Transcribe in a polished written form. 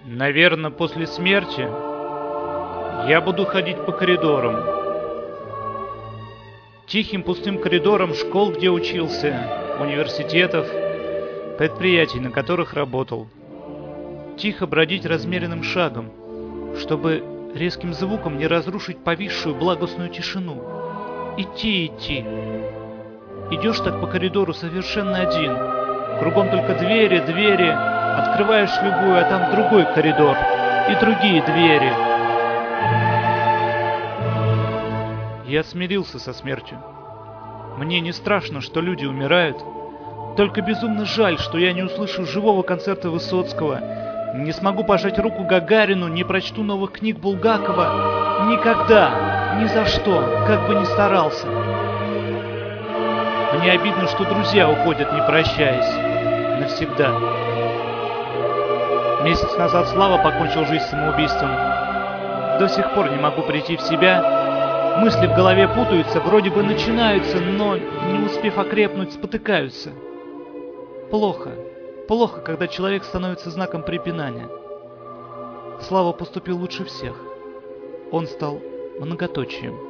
Наверное, после смерти я буду ходить по коридорам. Тихим пустым коридорам школ, где учился, университетов, предприятий, на которых работал. Тихо бродить размеренным шагом, чтобы резким звуком не разрушить повисшую благостную тишину. Идти. Идешь так по коридору совершенно один. Кругом только двери. Открываешь любую, а там другой коридор и другие двери. Я смирился со смертью. Мне не страшно, что люди умирают. Только безумно жаль, что я не услышу живого концерта Высоцкого, не смогу пожать руку Гагарину, не прочту новых книг Булгакова. Никогда, ни за что, как бы ни старался. Мне обидно, что друзья уходят, не прощаясь. Навсегда. Месяц назад Слава покончил жизнь самоубийством. До сих пор не могу прийти в себя. Мысли в голове путаются, вроде бы начинаются, но, не успев окрепнуть, спотыкаются. Плохо, когда человек становится знаком препинания. Слава поступил лучше всех. Он стал многоточием.